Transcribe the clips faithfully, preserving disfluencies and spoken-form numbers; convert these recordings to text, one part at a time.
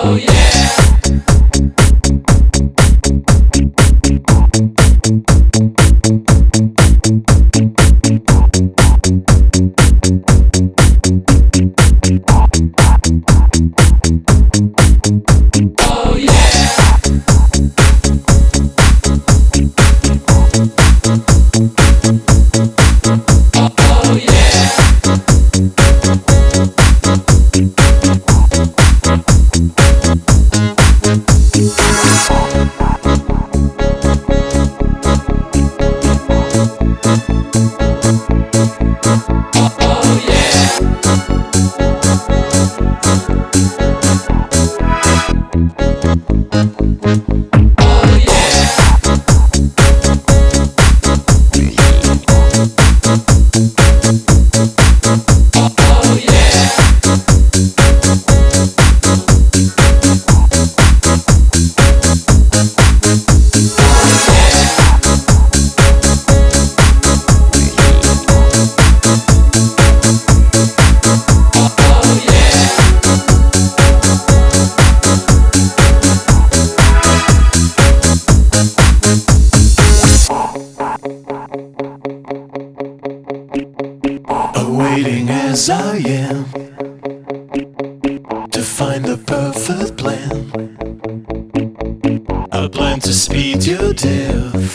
Waiting as I am to find the perfect plan, a plan to speed your death.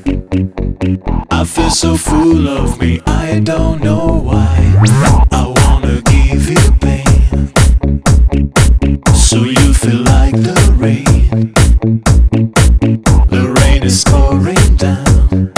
I feel so full of me, I don't know why. I wanna give you pain, so you feel like the rain. The rain is pouring down.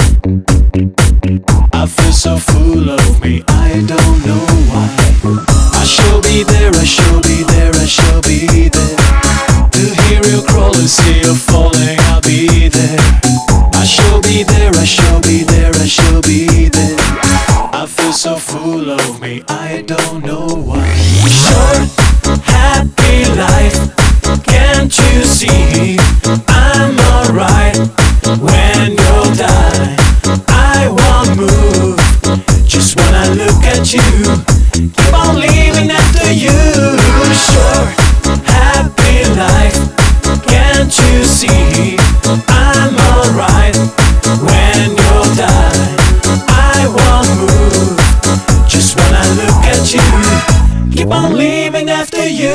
I feel so full of me, I don't know why. I shall be there, I shall be there, I shall be there. To hear you crawl and see you falling, I'll be there. I shall be there, I shall be there, I shall be there. I feel so full of me, I don't know why. Short, happy life, can't you see? I'm alright when you'll die. I won't move, just when I look at you, keep on living after you. Short, happy life, can't you see? I'm alright when you'll die. I won't move, just when I look at you, keep on living after you.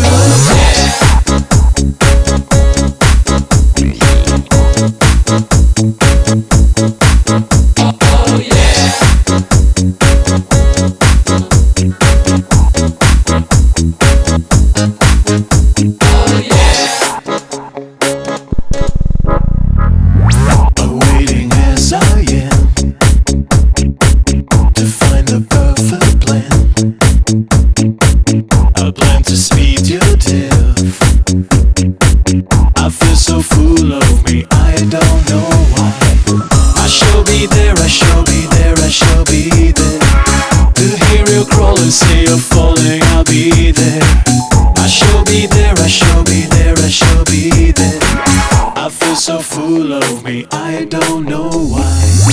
Waiting as I am to find the perfect plan, a plan to speed your death. I feel so full of me, I don't know why. I shall be there, I shall be there, I shall be there. To hear you crawl and see you falling, I'll be there. I shall be there, I shall be there, I shall be there. I feel so full of me, I don't know why.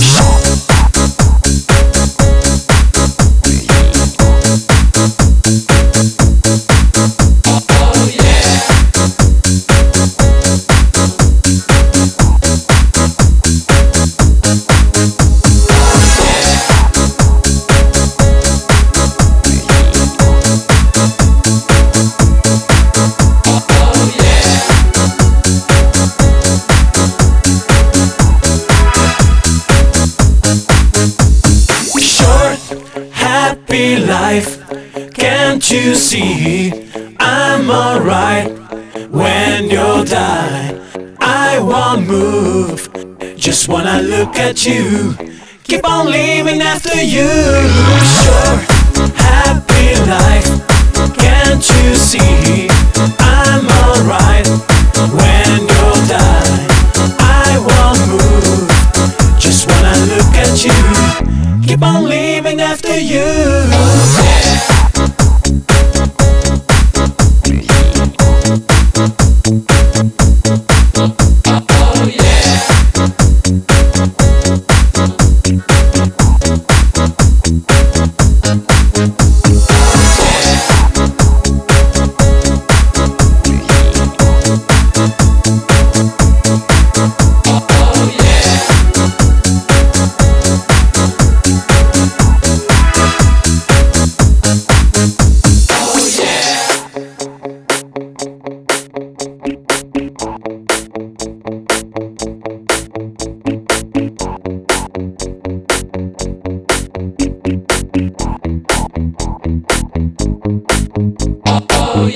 Happy life, can't you see? I'm alright when you'll die. I won't move, just when I look at you, keep on living after you. Sure, happy life, can't you see? I'm alright when you'll die. I won't move, just when I look at you, keep on living after you.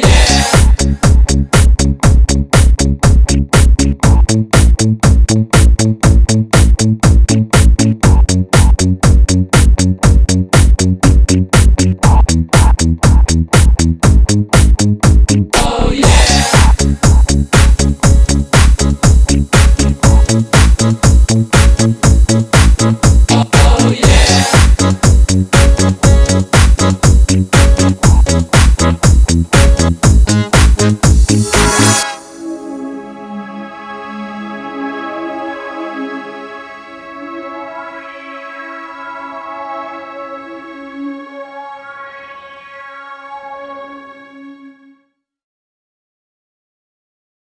yeah.